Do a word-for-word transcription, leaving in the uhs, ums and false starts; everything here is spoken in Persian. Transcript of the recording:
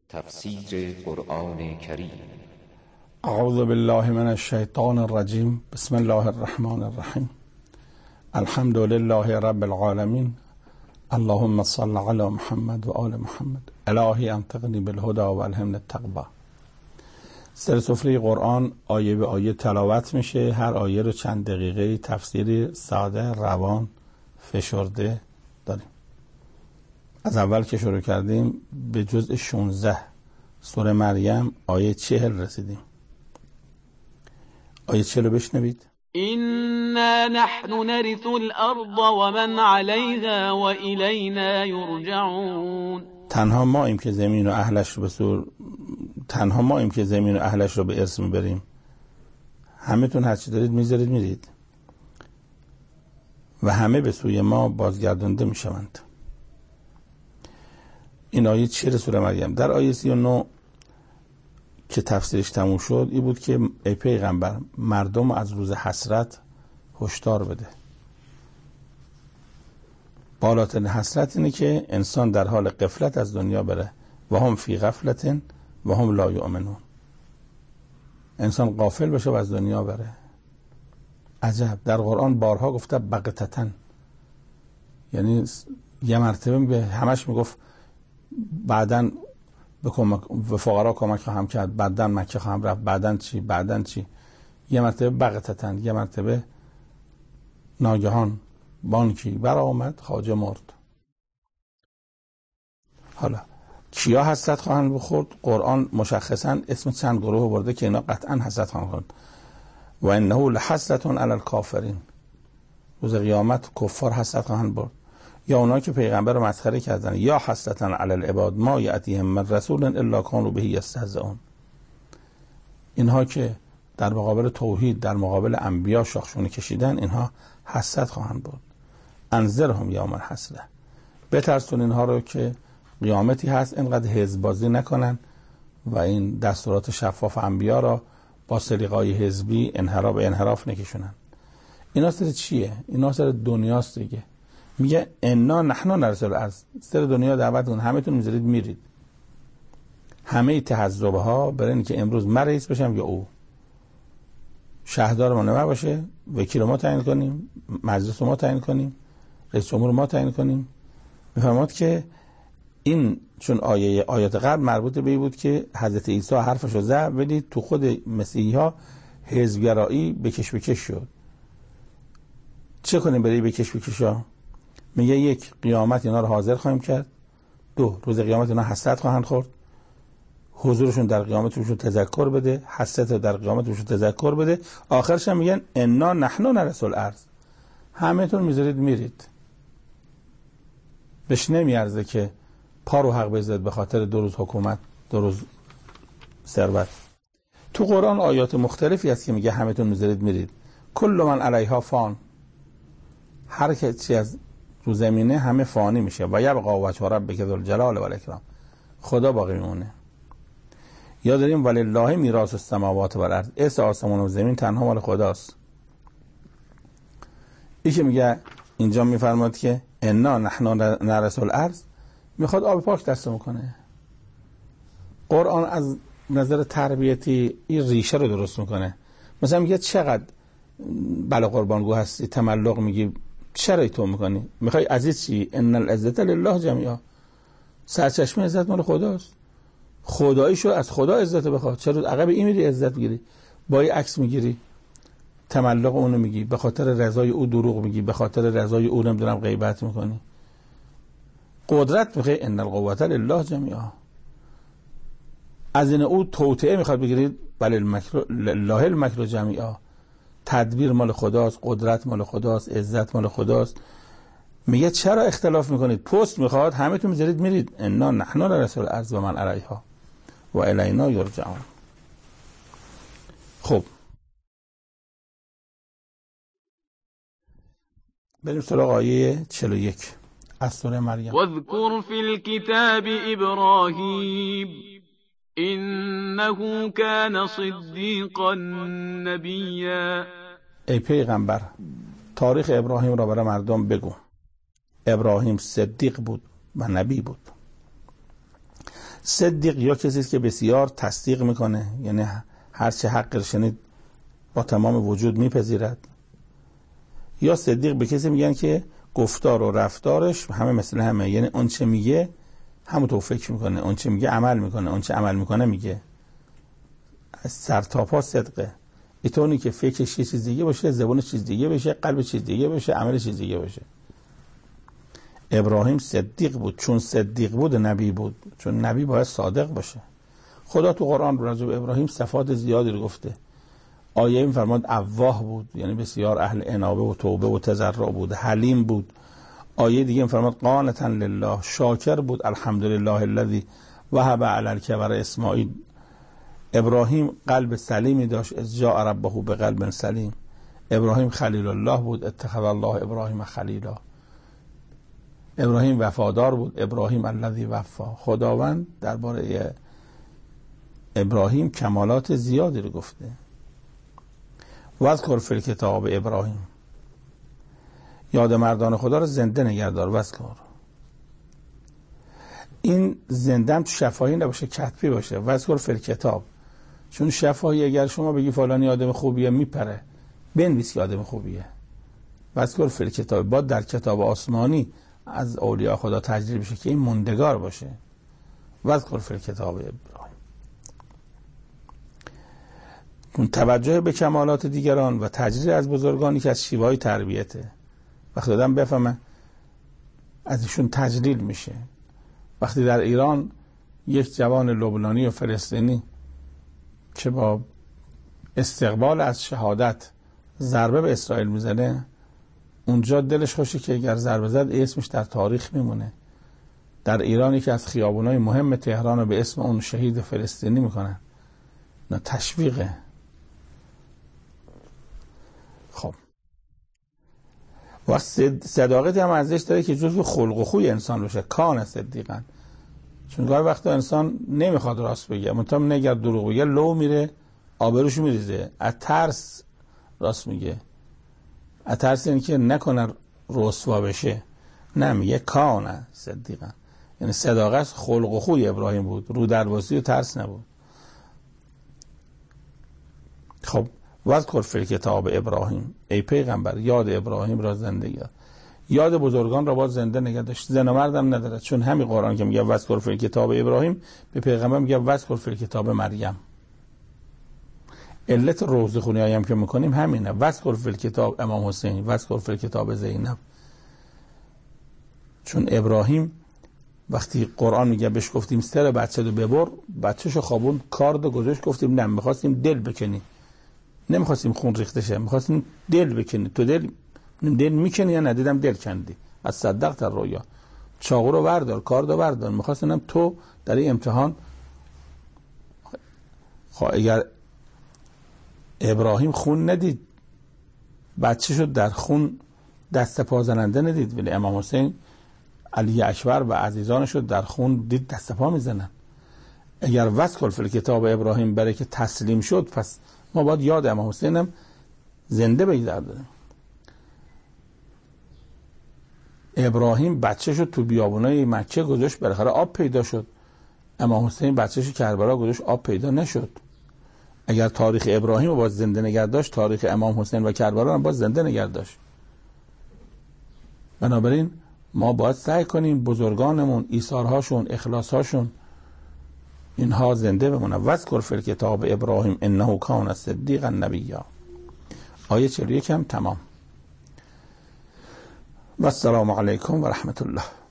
تفسیر قرآن کریم. اعوذ بالله من الشیطان الرجیم. بسم الله الرحمن الرحیم. الحمد لله رب العالمین. اللهم صل علی محمد و آل محمد. الهی انطقنی بالهدى و الهمنی التقوی. سر سفره قرآن آیه به آیه تلاوت میشه. هر آیه رو چند دقیقه تفسیری ساده، روان، فشرده داریم. از اول که شروع کردیم به جزء شانزده سوره مریم آیه چهل رسیدیم. آیه چهل رو بشنوید. إنا نحن نرث الأرض ومن عليها وإلينا يرجعون. تنها ما ایم که زمین و اهلش رو به سور تنها ما ایم که زمین و اهلش رو به ارث میبریم. همه تون هر چی دارید میذارید میرید و همه به سوی ما بازگردانده میشوند. این آیه چهل سوره مریم. در آیه سی و نه که تفسیرش تموم شد این بود که ای پیغمبر مردم از روز حسرت هشدار بده. بالاترین حسرت اینه که انسان در حال غفلت از دنیا بره و هم فی غفلت و هم لا یؤمنون. انسان غافل بشه و از دنیا بره. عجب، در قرآن بارها گفته بغتتن، یعنی یه مرتبه به همش میگفت بعدن به فقرا کمک خواهم کرد، بعدن مکه خواهم رفت، بعدن چی بعدن چی یه مرتبه بغتتن، یه مرتبه ناگهان بانکی بر آمد خواجه مرد. حالا کیا حسرت خواهند بخورد؟ قرآن مشخصا اسم چند گروه برده که اینا قطعا حسرت خواهند خورد. و انه لحسرة علی الکافرین. روز قیامت کفار حسرت خواهند برد. یا اونا که پیغمبر رو مسخره کردن. یا حسرة علی العباد ما یأتیهم من رسول الا کانوا به یستهزئون. اینها که در مقابل توحید، در مقابل انبیا شاخشونه کشیدن، اینها حسرت خواهند برد. انذرهم یوم الحسرة. بترسون اینها رو که قیامتی هست، اینقدر حزب بازی نکنن و این دستورات شفاف انبیا را با سلیقه‌های حزبی انحراف به انحراف نکشونن. اینا سر چیه؟ اینا سر دنیاست دیگه. میگه انا نحن نرث الارض. سر دنیا دعوت کن، همه تون میذارید میرید. همه تحزبه ها برای اینکه امروز من رئیس بشم یا او، شهردار ما نما باشه، وکیل ما تعیین کنیم، مجلس ما تعیین کنیم، رئیس جمهور ما تعیین کنیم. میفرماد که این چون آیه آیات قبل مربوط به این بود که حضرت عیسی حرفشو زد، ولی تو خود مسیحی ها حزبگرایی بکش بکش شد. چه کنیم برای بکش بکش ها؟ میگه یک، قیامت اینا رو حاضر خواهیم کرد. دو، روز قیامت اینا حسرت خواهند خورد. حضورشون در قیامتشون تذکر بده، حسرت در قیامتشون تذکر بده. آخرش هم میگن انا نحن نرث الارض. همه‌تون میذارید میرید. بهش نمیارزه که پا رو حق بزنید به خاطر دو روز حکومت، دو روز ثروت. تو قرآن آیات مختلفی هست که میگه همه‌تون میذارید میرید. کل من علیها فان. هر چی از رو زمینه همه فانی میشه. و یبقی وجه ربک ذو الجلال و الاکرام. خدا باقی میمونه. یا داریم ولله میراث السماوات و الارض. اس آسمان و زمین تنها مال خداست. این که میگه اینجا میفرماد که انا نحن نرث الارض، میخواد آب پاک دستمون کنه. قرآن از نظر تربیتی این ریشه رو درست میکنه. مثلا میگه چقدر بلا قربانگو هستی، تملق میگی، چرا تو میکنی؟ میخوای عزیز چی؟ ان العزت لله جمیعا. سرچشمه عزت مال خداست. خداییشو از خدا عزت بخواد. چرا عقب این میری عزت بگیری؟ با این عکس میگیری، تملق اونو میگی، به خاطر رضای او دروغ میگی، به خاطر رضای او نمیدونم غیبت میکنی. قدرت میخوای ان القوة لله جمیعا. از این او توطئه میخواد بگیرید، بل المکر لله المکر جمیعا. تدبیر مال خداست، قدرت مال خداست، عزت مال خداست. میگه چرا اختلاف میکنید؟ پست میخواد، همه تو میذارید میرید. انا نحن نرث الارض و من علیها و الینا یرجعون. خب بریم سراغ آیه چهل و یک از سوره مریم. واذکر فی الکتاب ابراهیم انه کان صدیقا نبیا. ای پیغمبر تاریخ ابراهیم را برای مردم بگو. ابراهیم صدیق بود و نبی بود. صدیق یا کسی است که بسیار تصدیق میکنه، یعنی هر چه حق شنید با تمام وجود میپذیرد. یا صدیق به کسی میگن که گفتار و رفتارش همه مثل همه، یعنی اون چه میگه همونطور فکر میکنه، اون چه میگه عمل میکنه، اون چه عمل میکنه میگه. از سر تا پا صدقه. اینطوری که فکرش یه چیز دیگه باشه، زبونش چیز دیگه بشه، قلب چیز دیگه باشه، عمل چیز دیگه باشه. ابراهیم صدیق بود. چون صدیق بود نبی بود، چون نبی باید صادق باشه. خدا تو قرآن راجع به ابراهیم صفات زیادی رو گفته. آیه می‌فرماد اواه بود، یعنی بسیار اهل انابه و توبه و تضرع بود. حلیم بود. آیه دیگه می‌فرماد قانتا لله، شاکر بود. الحمدلله الذی وهب علی الکبر اسماعیل. ابراهیم قلب سلیمی داشت، از جاء ربه بقلب سلیم. ابراهیم خلیل الله بود، اتخذ الله ابراهیم خلیلا. ابراهیم وفادار بود، ابراهیم الذی وفا. خداوند درباره ابراهیم کمالات زیادی رو گفته. واذکر فی الکتاب ابراهیم، یاد مردان خدا رو زنده نگهدار. واذکر، این زنده هم تو شفاهی نباشه، کتبی باشه. واذکر فی الکتاب، چون شفاهی اگر شما بگی فلانی آدم خوبیه میپره، بنویس که آدم خوبیه. واذکر فی الکتاب، با در کتاب آسمانی از اولیاء خدا تجلیل بشه که این موندگار باشه. واذکر فی الکتاب ابراهیم. اون توجه به کمالات دیگران و تجلیل از بزرگانی که از شیوه‌های تربیته. وقتی آدم بفهمه از ایشون تجلیل میشه. وقتی در ایران یک جوان لبنانی و فلسطینی که با استقبال از شهادت ضربه به اسرائیل میزنه، اونجا دلش خوشه که اگر ضربه زد اسمش در تاریخ میمونه. در ایرانی که از خیابونای مهم تهران رو به اسم اون شهید فلسطینی میکنن، نه تشویقه. خب و صداقت هم ارزش داره که جزو خلق و خوی انسان باشه. کان صدیقا، چون گاهی وقتا انسان نمیخواد راست بگه، منتها نگر دروغ بگه لو میره، آبروش میریزه. از ترس راست میگه، از ترس این که نکنه رسوا بشه، نمیگه. کان صدیقا، یعنی صداقت خلق و خوی ابراهیم بود، رو دربازی و ترس نبود. خب واذکر فی الکتاب ابراهیم، ای پیغمبر یاد ابراهیم را زنده گردان. یاد بزرگان را باید زنده نگه داشت. زن و مردم نداره، چون همین قرآن که میگه واذکر فی الکتاب ابراهیم، به پیغمبر میگه واذکر فی الکتاب مریم. علت روزه خونی هایم که میکنیم همینه. واذکر فی الکتاب امام حسین، واذکر فی الکتاب زینب. چون ابراهیم وقتی قرآن میگه بهش گفتیم سر بچه رو ببر، بچه‌شو خوابون، کاردو گذاشت، گفتیم نه میخواستیم دل بکنی، نمیخواستیم خون ریخته شه، میخواستیم دل بکنی. تو دل دل میکنی یا ندیدم دل کندی. از صدق در رویا، چاقو رو بردار، کاردو بردار. میخواستم تو در این امتحان. خب اگر ابراهیم خون ندید، بچه‌شو در خون دست پا زننده ندید، ولی امام حسین علی اکبر و عزیزانشو در خون دید دست پا میزنن. اگر واذکر فی الکتاب ابراهیم برای که تسلیم شد، پس ما باید یاد امام حسین هم زنده بگذاریم. ابراهیم بچه‌شو تو بیابونای مکه گذاشت، بالاخره آب پیدا شد. امام حسین بچه‌شو کربلا گذاشت، آب پیدا نشد. اگر تاریخ ابراهیم رو باز زنده نگه داشت، تاریخ امام حسین و کربلا رو باز زنده نگه داشت. بنابراین ما باید سعی کنیم بزرگانمون، ایثارهاشون، اخلاصهاشون، اینها زنده بمونه. واذکر فی الکتاب ابراهیم انه کان صدیقا نبیا. آیه چهل و یک هم تمام. و السلام علیکم و رحمت الله.